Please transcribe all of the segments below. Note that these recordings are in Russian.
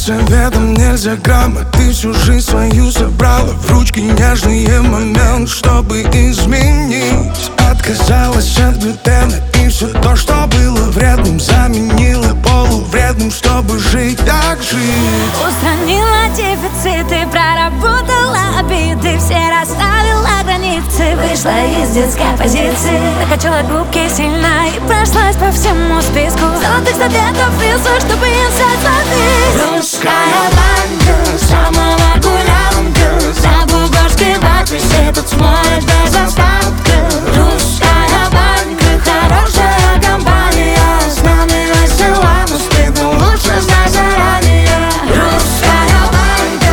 советом нельзя грамма. Ты всю жизнь свою собрала в ручки нежные моменты, чтобы изменить. Отказалась от глютена и все то, что было вредным, заменила полувредным, чтобы жить так жить. Устранила дефициты, проработала обиды, все расставила границы. Вышла из детской позиции, накачала губки сильно и прошлась по всему списку золотых советов и слов, чтобы искать воды. Русская банка, самого гулянка, за бугорской ватой все тут смоет без остатка. Русская банка, хорошая компания, с нами весела, но стыдно лучше знать заранее. Русская банка,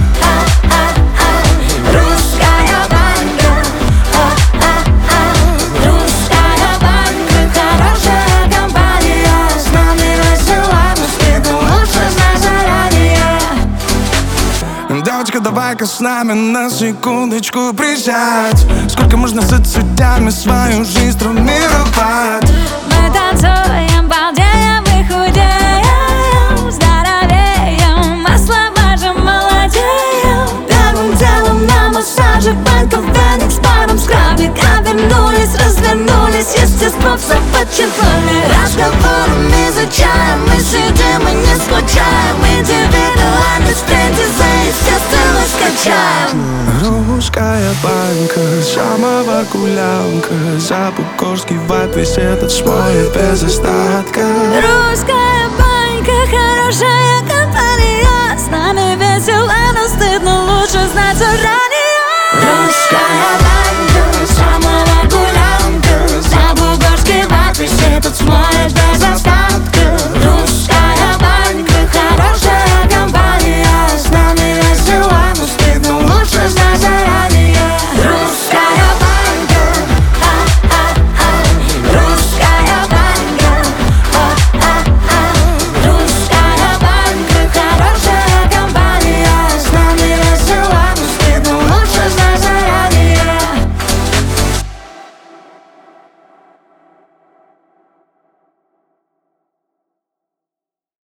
русская банка, русская банка, хорошая компания, с нами весела, но стыдно лучше знать заранее. Девочка, давай-ка с нами на секундочку присядь. Сколько можно соцсетями свою жизнь травмировать? Мы танцуем, балдеем и худеем, здоровеем, масло мажем, молодеем. Первым делом на массаже, банка Феникс, паром скрабик. Вернулись, развернулись, естество все подчеркнули. Разговором изучаем, мы сидим и не скучаем. Индивидуальность тренде за естественность качаем. Русская банка, самого гулянка, за бугорский вайб весь этот смоет без остатка. Русская банка, хорошая компания, с нами весело, но стыдно лучше знать заранее. Русская банка.